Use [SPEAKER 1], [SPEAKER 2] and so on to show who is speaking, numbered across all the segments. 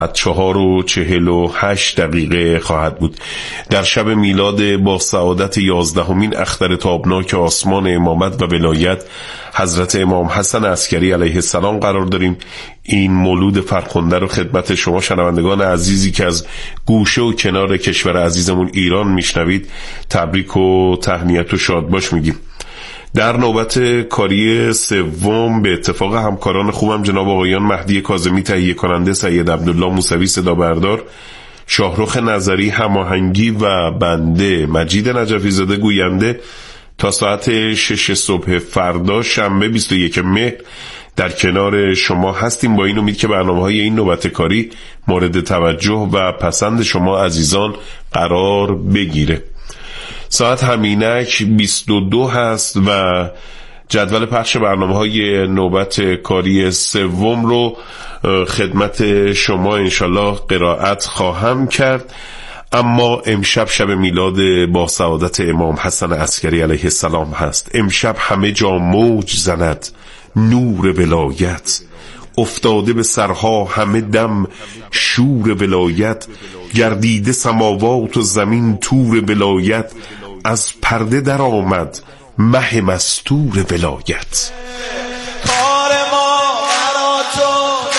[SPEAKER 1] 4:48 خواهد بود. در شب میلاد با سعادت 11مین اختر تابناک آسمان امامت و ولایت حضرت امام حسن عسکری علیه السلام قرار داریم. این مولود فرخنده رو خدمت شما شنوندگان عزیزی که از گوشه و کنار کشور عزیزمون ایران میشنوید تبریک و تهنیت و شادباش میگیم. در نوبت کاری سوم به اتفاق همکاران خوبم جناب آقایان مهدی کاظمی تهیه کننده، سید عبدالله موسوی صدا بردار، شاهرخ نظری هماهنگی و بنده مجید نجفی زاده گوینده تا ساعت 6 صبح فردا شنبه 21 مهر در کنار شما هستیم، با این امید که برنامه‌های این نوبت کاری مورد توجه و پسند شما عزیزان قرار بگیره. ساعت همینک 22 هست و جدول پخش برنامه‌های نوبت کاری سوم رو خدمت شما انشالله قرائت خواهم کرد. اما امشب شب میلاد با سعادت امام حسن عسکری علیه السلام هست. امشب همه جا موج زند نور ولایت، افتاده به سرها همه دم شور ولایت، گردیده سماوات و زمین تور ولایت، از پرده در آمد مه مستور ولایت.
[SPEAKER 2] کار ما برا تو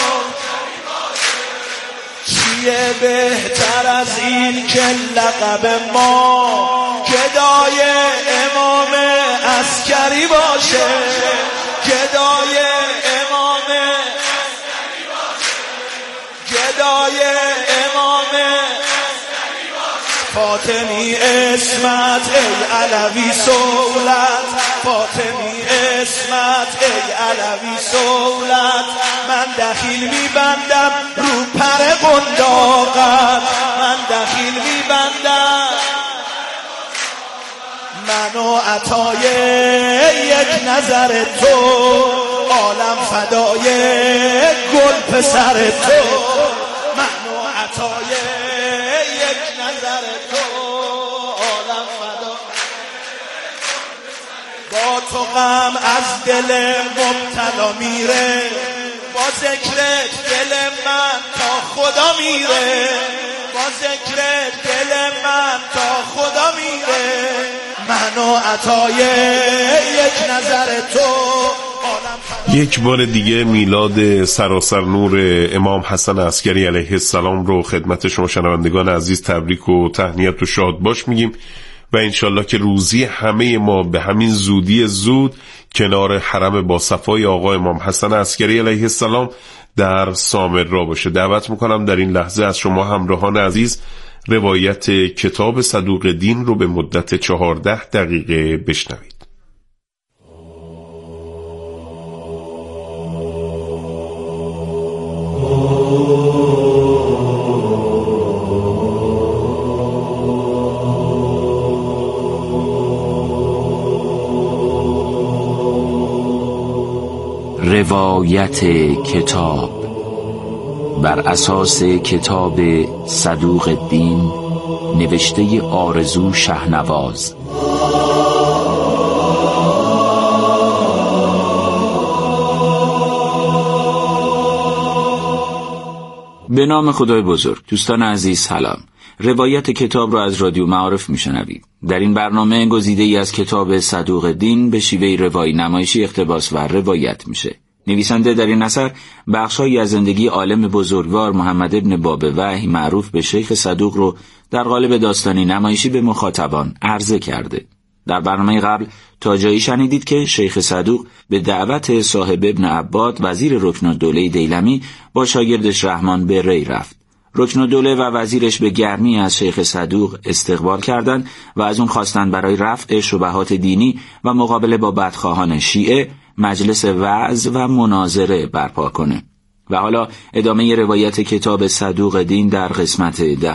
[SPEAKER 2] چیه بهتر از این که لقب ما گدای امام عسکری باشه، گدای امام عسکری باشه، گدای امام فاطمی اسمت ای علوی سولت، فاطمی اسمت ای علوی سولت، من دخیل میبندم رو پر قنداقت، من دخیل میبندم من و عطای یک نظر تو، عالم فدای گل پسر تو، من و عطای یک نظر تو، عالم فدای با تو غم از دل مبتلا میره، با ذکرت دل من تا خدا میره، با ذکرت دل من تا خدا میره، من و عطای یک نظر تو.
[SPEAKER 1] یک بار دیگه میلاد سراسر نور امام حسن عسکری علیه السلام رو خدمت شما شنوندگان عزیز تبریک و تهنیت و شادباش میگیم و انشالله که روزی همه ما به همین زودی زود کنار حرم با صفای آقا امام حسن عسکری علیه السلام در سامرا باشه. دعوت میکنم در این لحظه از شما همراهان عزیز روایت کتاب صدوق دین رو به مدت 14 دقیقه بشنوید.
[SPEAKER 3] روایت کتاب بر اساس کتاب صدوق دین نوشته آرزو شهنواز. به نام خدای بزرگ. دوستان عزیز سلام. روایت کتاب را از رادیو معارف میشنوید. در این برنامه گزیده‌ای از کتاب صدوق دین به شیوه روایی نمایشی اقتباس و روایت میشه. نویسنده در این اثر بخش‌هایی از زندگی عالم بزرگوار محمد ابن باب وحی معروف به شیخ صدوق رو در قالب داستانی نمایشی به مخاطبان عرضه کرده. در برنامه قبل تا جایی شنیدید که شیخ صدوق به دعوت صاحب ابن عباد وزیر رکنالدوله دیلمی با شاگردش رحمان به ری رفت. رکنالدوله و وزیرش به گرمی از شیخ صدوق استقبال کردند و از اون خواستند برای رفع شبهات دینی و مقابله با بدخواهان شیعه مجلس وعظ و مناظره برپا کنه. و حالا ادامه روایت کتاب صدوق دین در قسمت 10.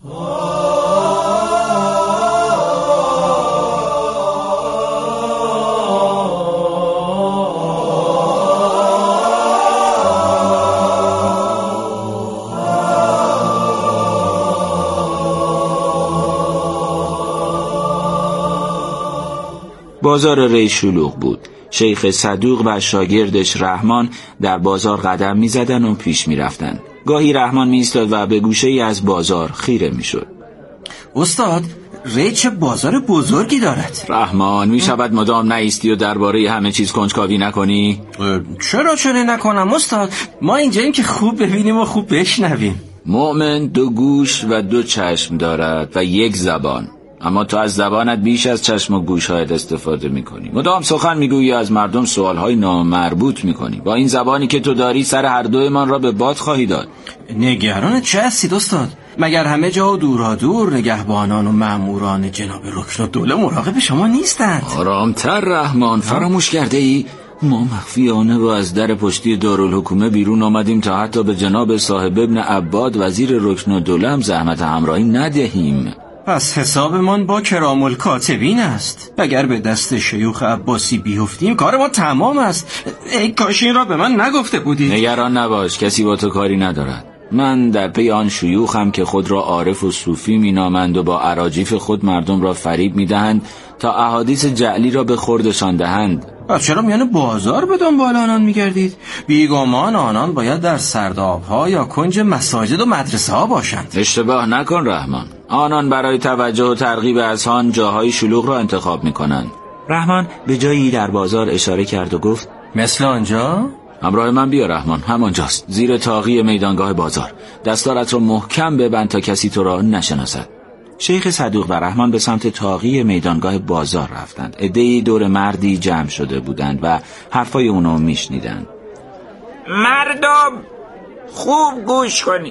[SPEAKER 3] بازار ری شلوغ بود. شیخ صدوق و شاگردش رحمان در بازار قدم می زدن و پیش می رفتن. گاهی رحمان می‌ایستاد و به گوشه‌ای از بازار خیره می‌شد.
[SPEAKER 4] استاد، ری چه بازار بزرگی دارد.
[SPEAKER 3] رحمان، می‌شود مدام نایستی و درباره همه چیز کنجکاوی نکنی؟
[SPEAKER 4] چرا نکنم استاد؟ ما اینجاییم که خوب ببینیم و خوب بشنویم.
[SPEAKER 3] مؤمن 2 گوش و 2 چشم دارد و 1 زبان، اما تو از زبانت بیش از چشم و گوش‌هایت استفاده می‌کنی. مدام سخن می‌گویی، از مردم سوال‌های نامربوط می‌کنی. با این زبانی که تو داری سر هر دویمان را به باد خواهی داد.
[SPEAKER 4] نگران چه هستید استاد؟ مگر همه جا و دورادور نگهبانان و مأموران جناب رکن الدوله مراقب شما نیستند؟
[SPEAKER 3] آرامتر رحمان، فراموش کرده ای؟ ما مخفیانه و از در پشتی دارالحکومه بیرون آمدیم تا حتی به جناب صاحب ابن عباد وزیر رکن الدوله هم زحمت همراهی ندهیم.
[SPEAKER 4] پس حسابمان با کرام الکاتبین است. اگر به دست شیوخ عباسی بیفتیم کار ما تمام است. ای کاش این را به من نگفته بودید.
[SPEAKER 3] نگران نباش، کسی با تو کاری ندارد. من در پی آن شیوخم که خود را عارف و صوفی مینامند و با اراجیف خود مردم را فریب میدهند تا احادیث جعلی را به خوردشان دهند.
[SPEAKER 4] پس چرا میان بازار به دنبال آنان میگردید؟ بیگمان آنان باید در سرداب‌ها یا کنج مساجد و مدرسه ها باشند.
[SPEAKER 3] اشتباه نکن رحمان، آنان برای توجه و ترغیب اذهان جاهای شلوغ را انتخاب میکنند. رحمان به جایی در بازار اشاره کرد و گفت
[SPEAKER 4] مثل آنجا؟
[SPEAKER 3] همراه من بیا رحمان، همانجاست، زیر طاقی میدانگاه بازار. دستارت را محکم ببند تا کسی تو را نشناسد. شیخ صدوق و رحمان به سمت طاقی میدانگاه بازار رفتند. عده‌ای دور مردی جمع شده بودند و حرفای اونو میشنیدند.
[SPEAKER 5] مردم خوب گوش کنید.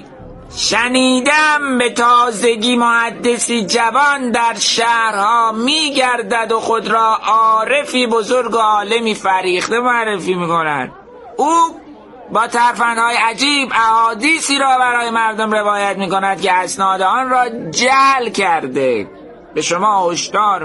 [SPEAKER 5] شنیدم به تازگی محدثی جوان در شهرها میگردد و خود را عارفی بزرگ و عالمی فریخته معرفی میکند. او با ترفندهای عجیب احادیثی را برای مردم روایت میکند که اسناد آن را جعل کرده. به شما هشدار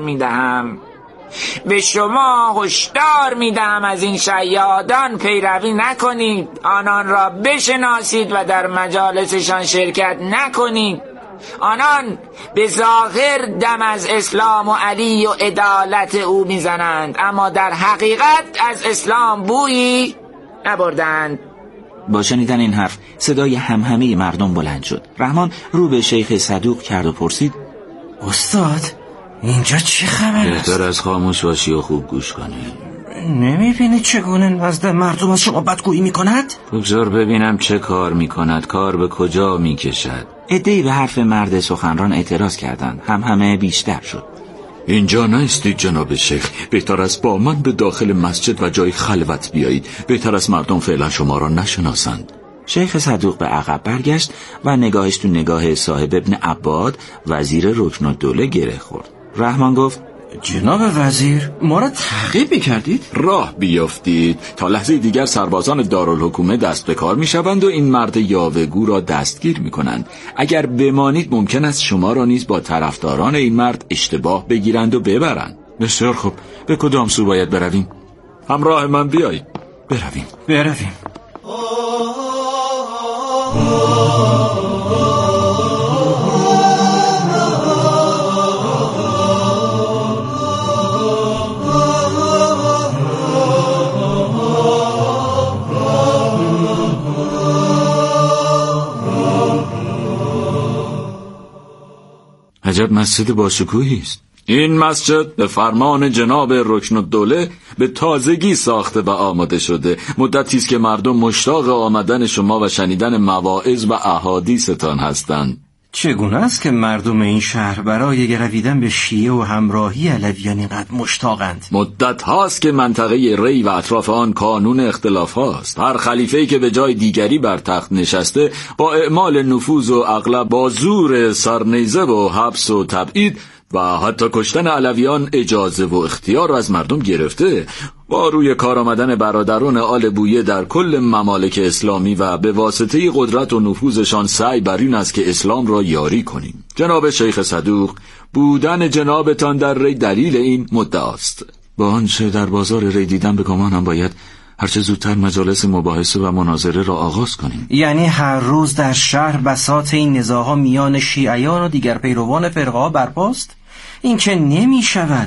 [SPEAKER 5] میدهم از این شیادان پیروی نکنید، آنان را بشناسید و در مجالسشان شرکت نکنید. آنان به ظاهر دم از اسلام و علی و عدالت او میزنند، اما در حقیقت از اسلام بویی نبردند.
[SPEAKER 3] با شنیدن این حرف صدای همهمه مردم بلند شد. رحمان رو به شیخ صدوق کرد و پرسید
[SPEAKER 4] استاد اینجا چه خبر است؟
[SPEAKER 3] بهتر از خاموش باشی و خوب گوش کنی.
[SPEAKER 4] نمیبینی چگونه نزد مردم از شما بدگویی میکند؟
[SPEAKER 3] بگذار ببینم چه کار میکند، کار به کجا میکشد. عده‌ای به حرف مرد سخنران اعتراض کردند. همه بیشتر شد.
[SPEAKER 6] اینجا نیستید جناب شیخ، بهتر است با من به داخل مسجد و جای خلوت بیایید. بهتر است مردم فعلا شما را نشناسند.
[SPEAKER 3] شیخ صدوق به عقب برگشت و نگاهش تو نگاه صاحب ابن عباد وزیر رکن الدوله گره خورد. رحمان گفت
[SPEAKER 4] جناب وزیر، ما را تعقیب می‌کردید؟
[SPEAKER 6] راه بیافتید. تا لحظه دیگر سربازان دارالحکومه دست به کار می‌شوند و این مرد یاوه‌گو را دستگیر می‌کنند. اگر بمانید ممکن است شما را نیز با طرفداران این مرد اشتباه بگیرند و ببرند.
[SPEAKER 3] بسیار خوب، به کدام سو باید برویم؟
[SPEAKER 6] همراه من بیایید.
[SPEAKER 4] برویم.
[SPEAKER 3] عجب مسجد باشکوهی است.
[SPEAKER 6] این مسجد به فرمان جناب رکن الدوله به تازگی ساخته و آماده شده. مدتی است که مردم مشتاق آمدن شما و شنیدن مواعظ و احادیثتان هستند.
[SPEAKER 4] چگونه است که مردم این شهر برای گرویدن به شیعه و همراهی علویان اینقدر مشتاقند؟
[SPEAKER 6] مدت هاست که منطقه ری و اطراف آن کانون اختلاف هاست. هر خلیفه‌ای که به جای دیگری بر تخت نشسته با اعمال نفوذ و اغلب با زور سرنیزه و حبس و تبعید و حتی کشتن علویان اجازه و اختیار را از مردم گرفته. با روی کار آمدن برادران آل بویه در کل ممالک اسلامی و به واسطه قدرت و نفوذشان سعی بر این است که اسلام را یاری کنیم. جناب شیخ صدوق، بودن جنابتان در ری دلیل این مدعاست.
[SPEAKER 3] با آنچه در بازار ری دیدم به گمانم باید هرچه زودتر مجالس مباحثه و مناظره را آغاز کنیم.
[SPEAKER 4] یعنی هر روز در شهر بساط این نزاع‌ها میان شیعیان و دیگر پیروان فرقه‌ها برپاست؟ این که نمی شود.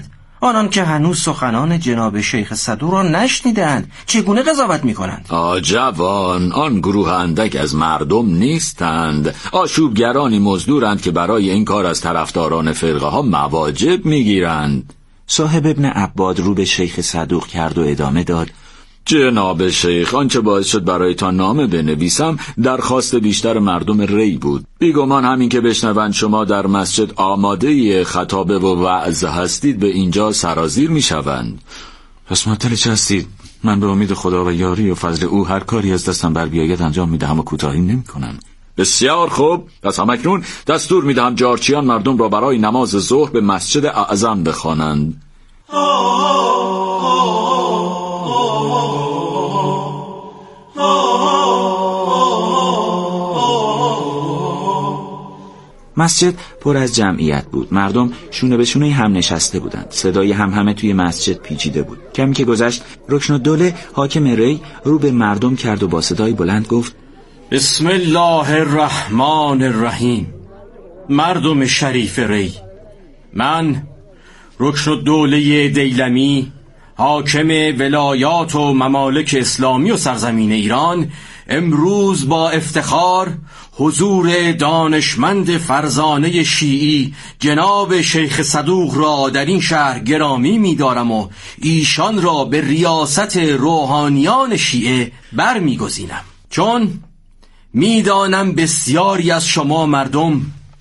[SPEAKER 4] آنان که هنوز سخنان جناب شیخ صدوق را نشنیدند چگونه قضاوت می‌کنند؟
[SPEAKER 6] جوان، آن گروه اندک از مردم نیستند، آشوبگرانی مزدورند که برای این کار از طرفداران فرقه ها مواجب میگیرند.
[SPEAKER 3] صاحب ابن عباد رو به شیخ صدوق کرد و ادامه داد:
[SPEAKER 6] جناب شیخ، آنچه باعث شد برایتان نامه بنویسم درخواست بیشتر مردم ری بود. بیگمان همین که بشنوند شما در مسجد آماده خطابه و وعظ هستید به اینجا سرازیر میشوند.
[SPEAKER 3] پس معطل چه هستید؟ من به امید خدا و یاری و فضل او هر کاری از دستم بر بیاید انجام میدهم و کوتاهی نمیکنم.
[SPEAKER 6] بسیار خوب، پس همکنون دستور میدهم جارچیان مردم را برای نماز ظهر به مسجد اعظم بخوانند.
[SPEAKER 3] مسجد پر از جمعیت بود. مردم شونه به شونه هم نشسته بودند. صدای همهمه توی مسجد پیچیده بود. کمی که گذشت، رکنالدوله حاکم ری رو به مردم کرد و با صدای بلند گفت:
[SPEAKER 4] بسم الله الرحمن الرحیم. مردم شریف ری، من رکنالدوله دیلمی، حاکم ولایات و ممالک اسلامی و سرزمین ایران، امروز با افتخار حضور دانشمند فرزانه شیعی جناب شیخ صدوق را در این شهر گرامی می‌دارم و ایشان را به ریاست روحانیان شیعه برمی‌گزینم، چون می‌دانم بسیاری از شما مردم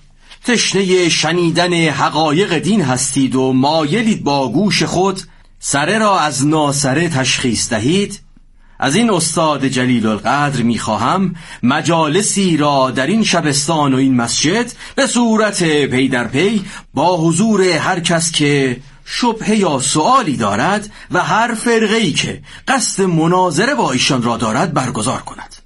[SPEAKER 4] تشنه شنیدن حقایق دین هستید و مایلید با گوش خود سره را از ناسره تشخیص دهید. از این استاد جلیل القدر میخواهم مجالسی را در این شبستان و این مسجد به صورت پی در پی با حضور هر کس که شبهه یا سؤالی دارد و هر فرقه‌ای که قصد مناظره با ایشان را دارد برگزار کند.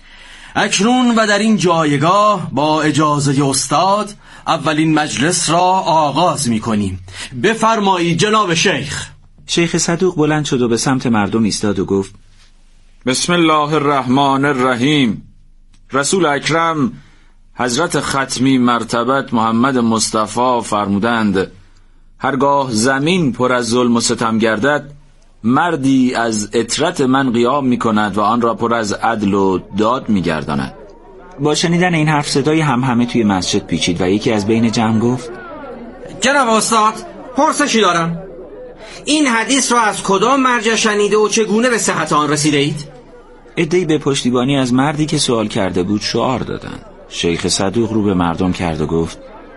[SPEAKER 4] اکنون و در این جایگاه با اجازه استاد اولین مجلس را آغاز میکنیم. بفرمایید جناب شیخ.
[SPEAKER 3] شیخ صدوق بلند شد و به سمت مردم ایستاد و گفت:
[SPEAKER 6] بسم الله الرحمن الرحیم. رسول اکرم حضرت ختمی مرتبت محمد مصطفی فرمودند هرگاه زمین پر از ظلم و ستم گردد، مردی از اطرت من قیام می کند و آن را پر از عدل و داد می گرداند.
[SPEAKER 3] با شنیدن این حرف صدای همهمه توی مسجد پیچید و یکی از بین جمع گفت:
[SPEAKER 4] جناب استاد، پرسشی دارم. این حدیث را از کدام مرجع شنیده و چگونه به صحت آن رسیده اید؟
[SPEAKER 3] عده‌ای به پشتیبانی از مردی که سوال کرده بود شعار دادند. شیخ صدوق رو به مردم کرد و گفت: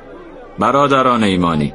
[SPEAKER 6] برادران ایمانی،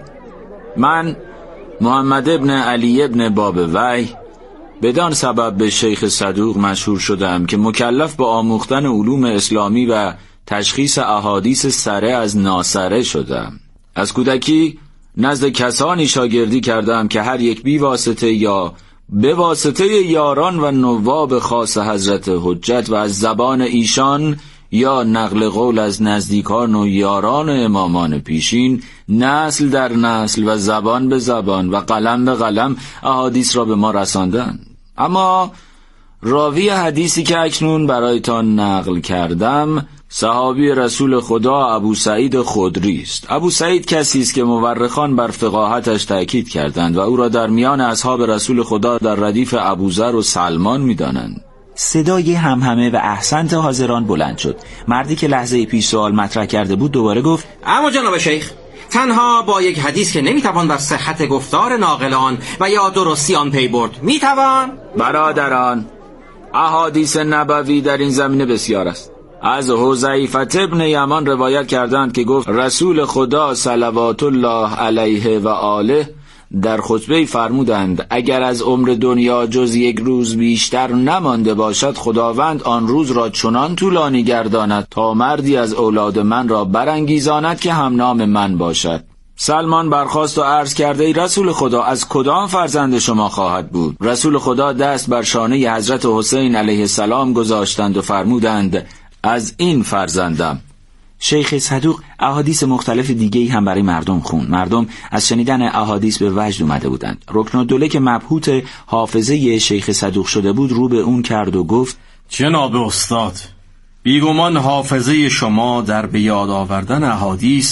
[SPEAKER 6] من محمد ابن علی ابن باب وی بدان سبب به شیخ صدوق مشهور شدم که مکلف به آموختن علوم اسلامی و تشخیص احادیث سره از ناسره شدم. از کودکی نزد کسانی شاگردی کردم که هر یک بی واسطه یا به واسطه یاران و نواب خاص حضرت حجت و از زبان ایشان یا نقل قول از نزدیکان و یاران و امامان پیشین نسل در نسل و زبان به زبان و قلم به قلم احادیث را به ما رساندند. اما راوی حدیثی که اکنون برایتان نقل کردم صحابی رسول خدا ابو سعید خدری است. ابو سعید کسی است که مورخان بر فقاهتش تأکید کردند و او را در میان اصحاب رسول خدا در ردیف ابوذر و سلمان می‌دانند.
[SPEAKER 3] صدای همهمه و احسنت حاضران بلند شد. مردی که لحظه پیش سوال مطرح کرده بود دوباره گفت:
[SPEAKER 4] اما جناب شیخ، تنها با یک حدیث که نمیتوان بر صحت گفتار ناقلان و یا درستی آن پی برد میتوان؟
[SPEAKER 6] برادران، احادیث نبوی در این زمینه بسیار است. از حذیفه ابن یمان روایت کردند که گفت رسول خدا صلوات الله علیه و آله در خطبه فرمودند اگر از عمر دنیا جز یک روز بیشتر نمانده باشد خداوند آن روز را چنان طولانی گرداند تا مردی از اولاد من را برانگیزاند که هم نام من باشد. سلمان برخاست و عرض کرده ای رسول خدا از کدام فرزند شما خواهد بود؟ رسول خدا دست بر شانه حضرت حسین علیه السلام گذاشتند و فرمودند از این فرزندم.
[SPEAKER 3] شیخ صدوق احادیث مختلف دیگه‌ای هم برای مردم خوند. مردم از شنیدن احادیث به وجد اومده بودند. رکنالدوله که مبهوت حافظه شیخ صدوق شده بود رو به اون کرد و گفت:
[SPEAKER 4] جناب استاد، بیگمان حافظه شما در به یاد آوردن احادیث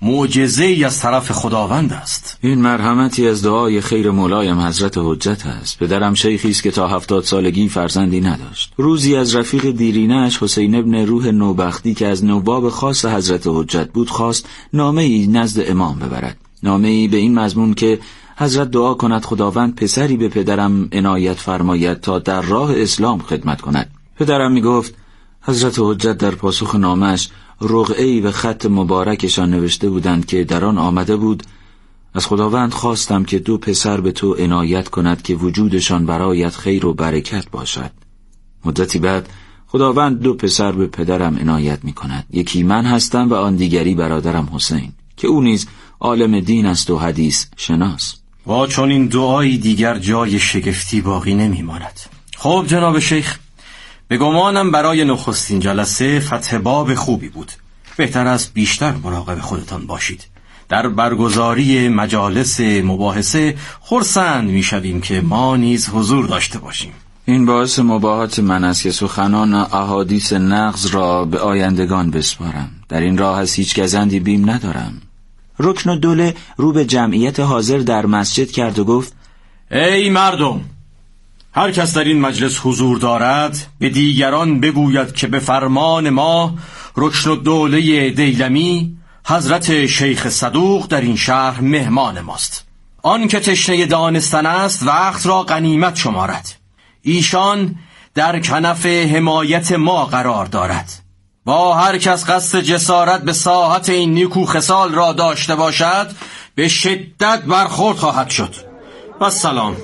[SPEAKER 4] معجزه‌ای از طرف خداوند است.
[SPEAKER 3] این مرحمتی از دعای خیر مولایم حضرت حجت است. پدرم شیخی است که تا 70 سالگی فرزندی نداشت. روزی از رفیق دیرینه‌اش حسین ابن روح نوبختی که از نواب خاص حضرت حجت بود خواست نامه‌ای نزد امام ببرد. نامه‌ای به این مضمون که حضرت دعا کند خداوند پسری به پدرم عنایت فرماید تا در راه اسلام خدمت کند. پدرم میگفت حضرت حجت در پاسخ نامش رقعه‌ای به خط مبارکشان نوشته بودند که در آن آمده بود از خداوند خواستم که 2 پسر به تو عنایت کند که وجودشان برایت خیر و برکت باشد. مدتی بعد خداوند 2 پسر به پدرم عنایت می کند. یکی من هستم و آن دیگری برادرم حسین که او نیز عالم دین است و حدیث شناس.
[SPEAKER 4] و چون این دعایی دیگر جای شگفتی باقی نمی ماند. خب جناب شیخ، به گمانم برای نخستین جلسه فتح باب خوبی بود. بهتر است بیشتر مراقب خودتان باشید. در برگزاری مجالس مباحثه خرسند می‌شویم که ما نیز حضور داشته باشیم.
[SPEAKER 3] این باعث مباهات من است که سخنان احادیث نغز را به آیندگان بسپارم. در این راه از هیچ گزندی بیم ندارم. رکن الدوله رو به جمعیت حاضر در مسجد کرد و گفت
[SPEAKER 4] ای مردم، هر کس در این مجلس حضور دارد به دیگران بگوید که به فرمان ما رکن الدوله دیلمی حضرت شیخ صدوق در این شهر مهمان ماست. آن که تشنه دانستن است وقت را غنیمت شمارد. ایشان در کنف حمایت ما قرار دارد. با هر کس قصد جسارت به ساحت این نیکو خصال را داشته باشد به شدت برخورد خواهد شد. و سلام.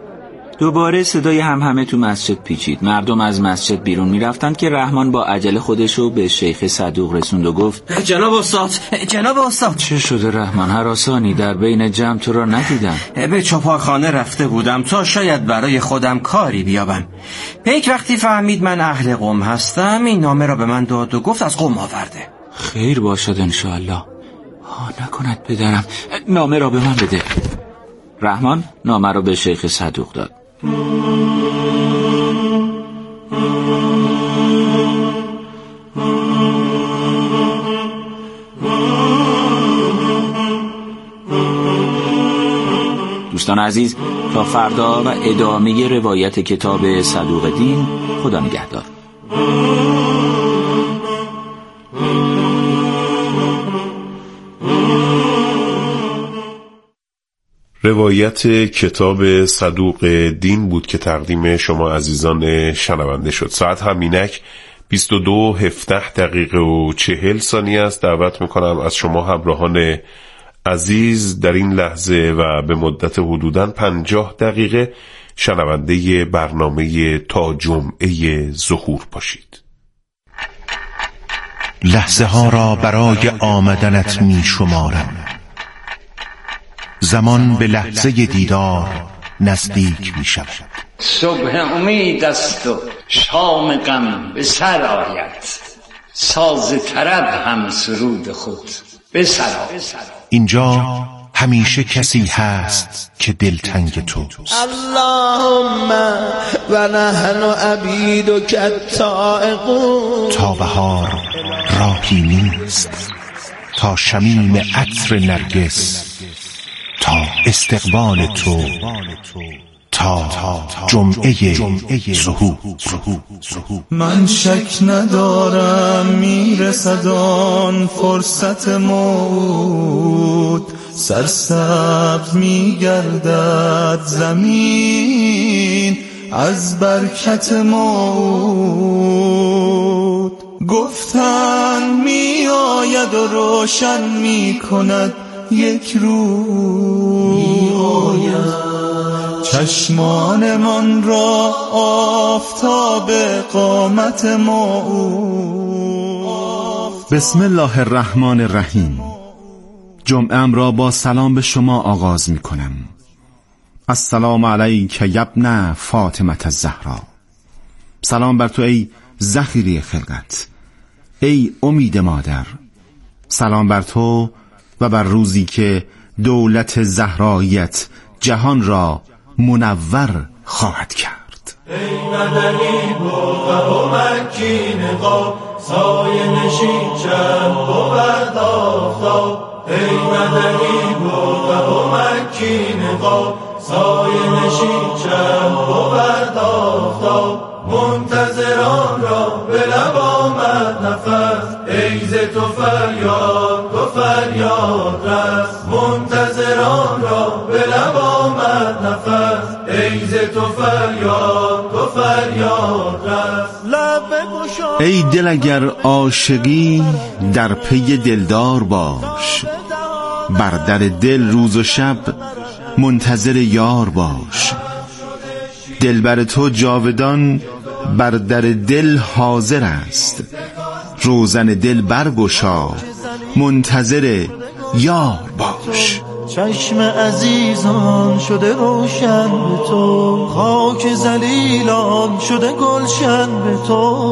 [SPEAKER 3] دوباره صدای همهمه تو مسجد پیچید. مردم از مسجد بیرون می رفتند که رحمان با عجله خودشو به شیخ صدوق رسوند و گفت
[SPEAKER 4] جناب استاد.
[SPEAKER 3] چه شده رحمان؟ هراسانی در بین جمع تو را ندیدم.
[SPEAKER 4] به چپارخانه رفته بودم تا شاید برای خودم کاری بیابم. پیک وقتی فهمید من اهل قم هستم این نامه را به من داد و گفت از قم آورده.
[SPEAKER 3] خیر باشد انشاءالله. نکند پدرم. نامه را به من بده. رحمان نامه را به شیخ صدوق داد. دوستان عزیز، تا فردا و ادامه روایت کتاب صدوق دین. خدا نگهدار.
[SPEAKER 1] روایت کتاب صدوق دین بود که تقدیم شما عزیزان شنونده شد. ساعت همینک 22:17 و 40 ثانیه است. دعوت میکنم از شما همراهان عزیز در این لحظه و به مدت حدوداً 50 دقیقه شنونده برنامه تا جمعه ظهور باشید.
[SPEAKER 7] لحظه ها را برای آمدنت می شمارم. زمان به لحظه دیدار نزدیک می شود.
[SPEAKER 8] صبح امید است و شام غم به سر آید. ساز طرب هم سرود خود به سر آید.
[SPEAKER 7] اینجا همیشه کسی هست که دلتنگ توست.
[SPEAKER 2] اللهم و نحن عبیدک التائقون.
[SPEAKER 7] تا بهار راهی نیست، تا شمیم عطر نرگس، تا استقبال تو، تا جمعه ظهور.
[SPEAKER 2] من شک ندارم میرسد آن فرصت موت. سرسبز میگردد زمین از برکت موت. گفتن میآید و روشن میکند یک روز. چشمان من را آفتاب قامت موعود.
[SPEAKER 9] بسم الله الرحمن الرحیم. جمعه‌ام را با سلام به شما آغاز می کنم. السلام علیک یبن فاطمه الزهرا. سلام بر تو ای ذخیره خلقت، ای امید مادر. سلام بر تو و بر روزی که دولت زهراییت جهان را منور خواهد کرد.
[SPEAKER 2] ای مدنی و مکین قاب، سایه نشین چند بود آفتاب. ای خواب سایه نشین شب بود آفتاب منتظران را به لب آمد نفس ای ز تو فریاد رست منتظران را به لب آمد نفس ای ز تو فریاد رست لب بگشا
[SPEAKER 9] ای دل اگر عاشقی در پی دلدار باش بر در دل روز و شب منتظر یار باش دلبر تو جاودان بر در دل حاضر است روزن دل برگشا منتظر یار باش
[SPEAKER 2] چشم عزیزان شده روشن به تو خاک ذلیلان شده گلشن به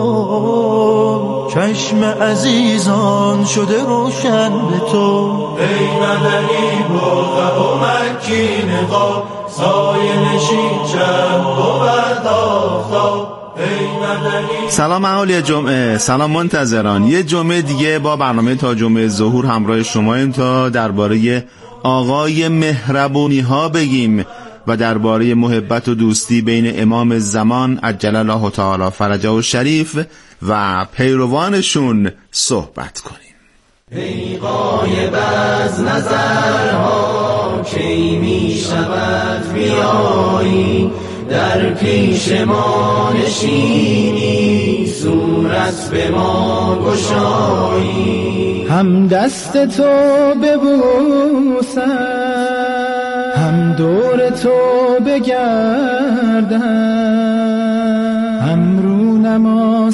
[SPEAKER 2] تو چشم عزیزان شده روشن به تو ای مدنی برقه و مکی نقاب سایه نشین شب بود آفتاب
[SPEAKER 9] سلام اهالی جمعه، سلام منتظران. یه جمعه دیگه با برنامه تا جمعه ظهور همراه شماییم تا درباره آقای مهربونی ها بگیم و درباره محبت و دوستی بین امام زمان عجل الله تعالی فرجه و شریف و پیروانشون صحبت کنیم.
[SPEAKER 2] ای غایب از نظرها کی می شود بیایی در پیش ما نشینی صورت به ما گشایی
[SPEAKER 10] هم دست تو ببوسم هم دور تو بگردم هم رو نما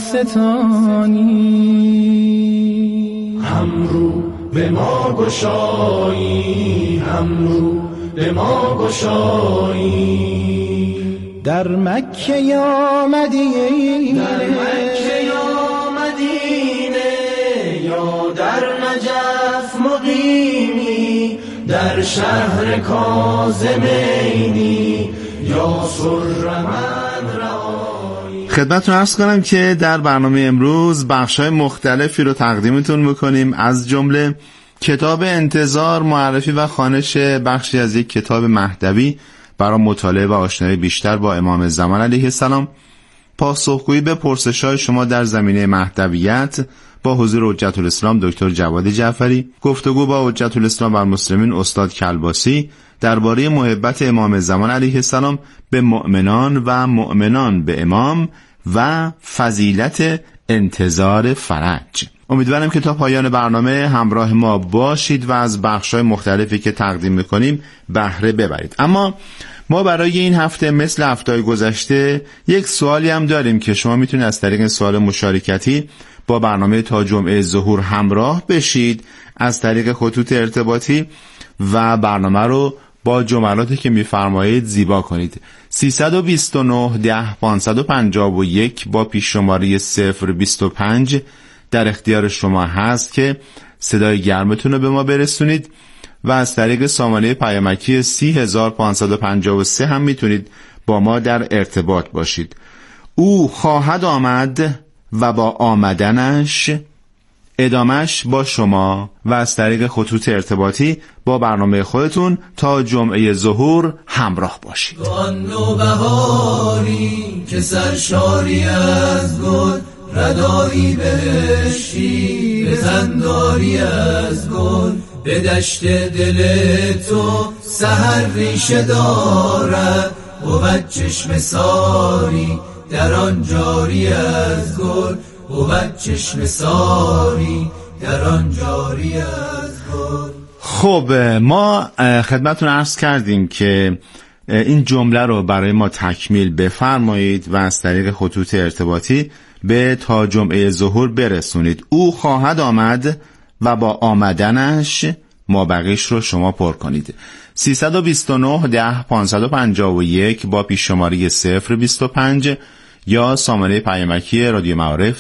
[SPEAKER 10] ستانی
[SPEAKER 2] هم رو به ما گشایی هم رو به ما گشایی
[SPEAKER 10] در مکه یا مدینه
[SPEAKER 2] یا در نجف مقیمی در شهر کاظمینی یا سرمن رایی.
[SPEAKER 9] خدمتتون عرض کنم که در برنامه امروز بخش‌های مختلفی رو تقدیمتون میکنیم، از جمله کتاب انتظار، معرفی و خوانش بخشی از یک کتاب مهدوی برای مطالعه و آشنایی بیشتر با امام زمان علیه السلام، پاسخگویی به پرسش‌های شما در زمینه مهدویت با حضور حجت الاسلام دکتر جواد جعفری، گفتگو با حجت الاسلام و المسلمین استاد کلباسی درباره محبت امام زمان علیه السلام به مؤمنان و مؤمنان به امام و فضیلت انتظار فرج. امیدوارم که تا پایان برنامه همراه ما باشید و از بخش‌های مختلفی که تقدیم می‌کنیم بهره ببرید. اما ما برای این هفته مثل هفته‌های گذشته یک سوالی هم داریم که شما میتونید از طریق سوال مشارکتی با برنامه تا جمعه ظهور همراه بشید از طریق خطوط ارتباطی و برنامه رو با جملاتی که میفرمایید زیبا کنید. 329 10 551 با پیش شماره 025 در اختیار شما هست که صدای گرمتون رو به ما برسونید و از طریق سامانه پیامکی 30553 هم میتونید با ما در ارتباط باشید. او خواهد آمد و با آمدنش ادامش با شما و از طریق خطوط ارتباطی با برنامه خودتون تا جمعه ظهور همراه باشید.
[SPEAKER 2] آن نوبهاری که سرشاری از گل ردایی بهشتی بزنداری از گل به دشت دل تو سحر ریشه دارد بود چشم ساری در آن جاری از گل بود چشم ساری در آن جاری از گل.
[SPEAKER 9] خب ما خدمتتون عرض کردیم که این جمله رو برای ما تکمیل بفرمایید و از طریق خطوط ارتباطی به تا جمعه ظهور برسونید. او خواهد آمد و با آمدنش ما بقیش رو شما پر کنید. 329 10 551 با پیش شماره 025 یا سامانه پیامکی رادیو معارف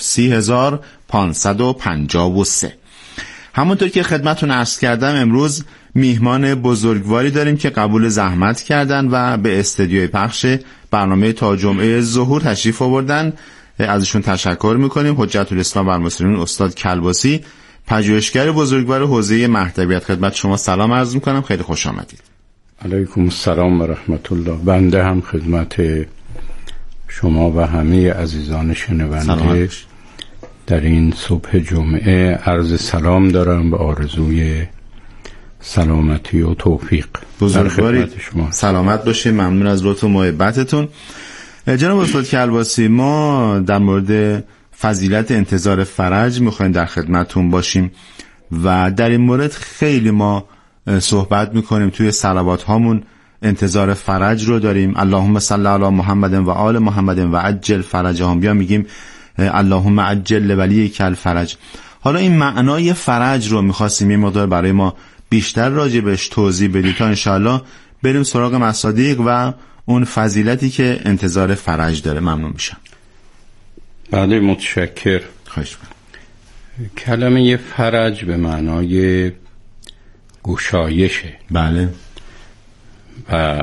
[SPEAKER 9] 30553. همونطور که خدمتون عرض کردم امروز میهمان بزرگواری داریم که قبول زحمت کردن و به استودیوی پخش برنامه تا جمعه ظهور تشریف آوردن. ازشون تشکر میکنیم. حجت الاسلام و المسلمین استاد کلباسی، پژوهشگر بزرگوار حوزه مهدویت، خدمت شما سلام عرض میکنم. خیلی خوش آمدید.
[SPEAKER 8] علیکم السلام و رحمت الله. بنده هم خدمت شما و همه عزیزان شنونده در این صبح جمعه عرض سلام دارم به آرزوی سلامتی و توفیق.
[SPEAKER 9] بزرگوارید، سلامت باشید. ممنون از لطف و محبتتون. جناب استاد کلباسی، ما در مورد فضیلت انتظار فرج میخوایم در خدمتون باشیم و در این مورد خیلی ما صحبت میکنیم. توی صلوات هامون انتظار فرج رو داریم، اللهم صل علی محمد و آل محمد و عجل فرجهم، بیا میگیم اللهم عجل ولیک الفرج. حالا این معنای فرج رو میخواستیم یه مقدار برای ما بیشتر راجع بهش توضیح بدید تا انشاءالله بریم سراغ مصادیق و اون فضیلتی که انتظار فرج داره. ممنون میشم.
[SPEAKER 8] بله، متشکر.
[SPEAKER 9] خواهش می‌کنم.
[SPEAKER 8] کلمه فرج به معنای گشایشه.
[SPEAKER 9] بله.
[SPEAKER 8] و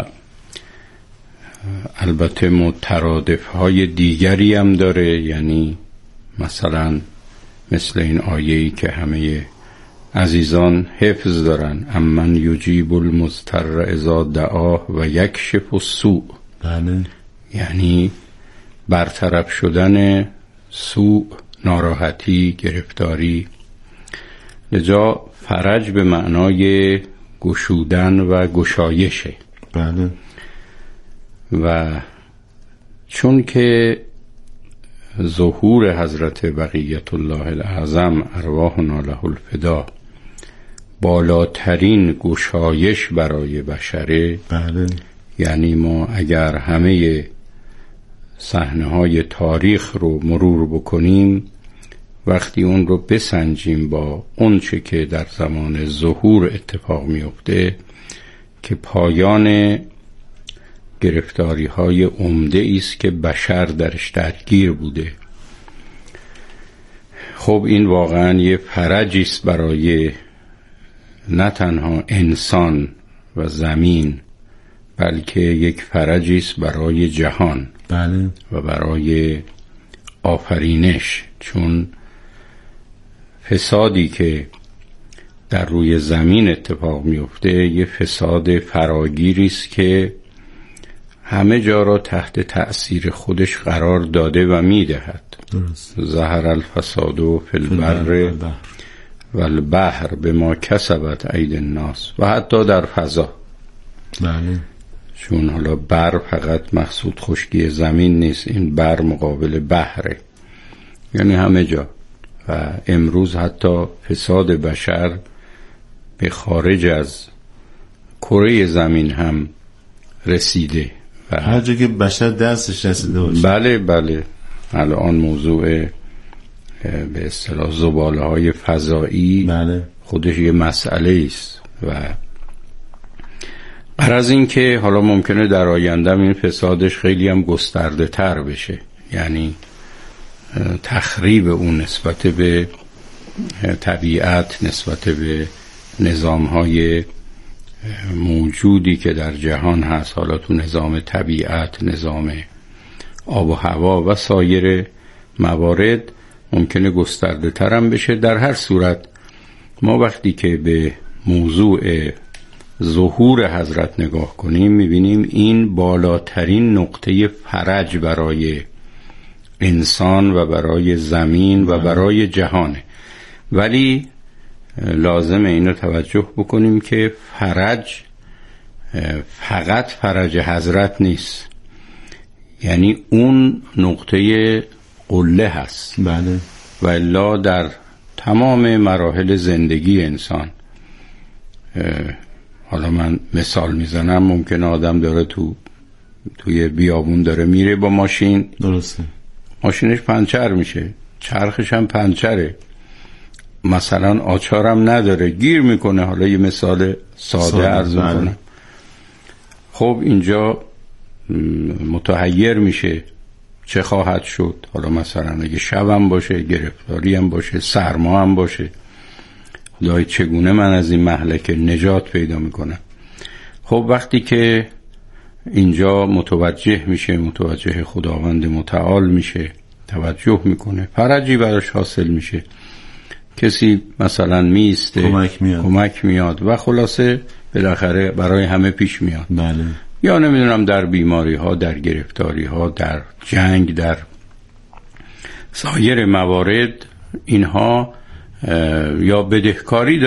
[SPEAKER 8] البته مترادف‌های دیگری هم داره، یعنی مثلا مثل این آیه‌ای که همه عزیزان حفظ دارن، امن یجیب المضطر اذا دعاه و یکشف السوء.
[SPEAKER 9] بله.
[SPEAKER 8] یعنی برطرف شدن سوء، ناراحتی، گرفتاری. لذا فرج به معنای گشودن و گشایشه.
[SPEAKER 9] بله.
[SPEAKER 8] و چون که ظهور حضرت بقیت الله الاعظم ارواحنا له الفدا بالاترین گشایش برای بشره،
[SPEAKER 9] بله.
[SPEAKER 8] یعنی ما اگر همه صحنه‌های تاریخ رو مرور بکنیم، وقتی اون رو بسنجیم با اون چه که در زمان ظهور اتفاق میفته که پایان گرفتاری های عمده است که بشر درش درگیر بوده، خب این واقعا یه فرجی است برای نه تنها انسان و زمین، بلکه یک فرجی است برای جهان.
[SPEAKER 9] بله.
[SPEAKER 8] و برای آفرینش، چون فسادی که در روی زمین اتفاق میفته یه فساد فراگیری است که همه جا را تحت تأثیر خودش قرار داده و میدهد. ظهر الفساد فی البر و البحر بما کسبت ایدی الناس، و حتی در فضا.
[SPEAKER 9] بله.
[SPEAKER 8] چون حالا بر فقط مقصود خشکی زمین نیست، این بر مقابل بحره، یعنی همه جا. و امروز حتی فساد بشر به خارج از کره زمین هم رسیده و
[SPEAKER 9] هر جا که بشر دستش رسیده باشه.
[SPEAKER 8] بله بله. الان موضوع به اصطلاح زباله‌های فضایی،
[SPEAKER 9] بله،
[SPEAKER 8] خودش یه مسئله است و غرض این که حالا ممکنه در آینده این فسادش خیلی هم گسترده تر بشه، یعنی تخریب اون نسبت به طبیعت، نسبت به نظام‌های موجودی که در جهان هست، حالا تو نظام طبیعت، نظام آب و هوا و سایر موارد ممکنه گسترده تر هم بشه. در هر صورت ما وقتی که به موضوع ظهور حضرت نگاه کنیم میبینیم این بالاترین نقطه فرج برای انسان و برای زمین و برای جهانه. ولی لازمه اینو توجه بکنیم که فرج فقط فرج حضرت نیست، یعنی اون نقطه قله هست.
[SPEAKER 9] بله.
[SPEAKER 8] و الا در تمام مراحل زندگی انسان، حالا من مثال میزنم، ممکن آدم داره توی بیابون داره میره با ماشین،
[SPEAKER 9] درسته،
[SPEAKER 8] ماشینش پنچر میشه، چرخش هم پنچره، مثلا آچارم نداره، گیر میکنه. حالا یه مثال ساده عرض میکنم. خب اینجا متحیر میشه چه خواهد شد. حالا مثلا اگه شبم باشه، گرفتاری هم باشه، سرما هم باشه، خدای چگونه من از این مهلکه نجات پیدا میکنم. خب وقتی که اینجا متوجه میشه، متوجه خداوند متعال میشه، توجه میکنه، فرجی براش حاصل میشه، کسی مثلا میسته، کمک میاد و خلاصه بالاخره برای همه پیش میاد.
[SPEAKER 9] بله.
[SPEAKER 8] یا نمیدونم در بیماری ها، در گرفتاری ها، در جنگ، در سایر موارد اینها یا بدهکاری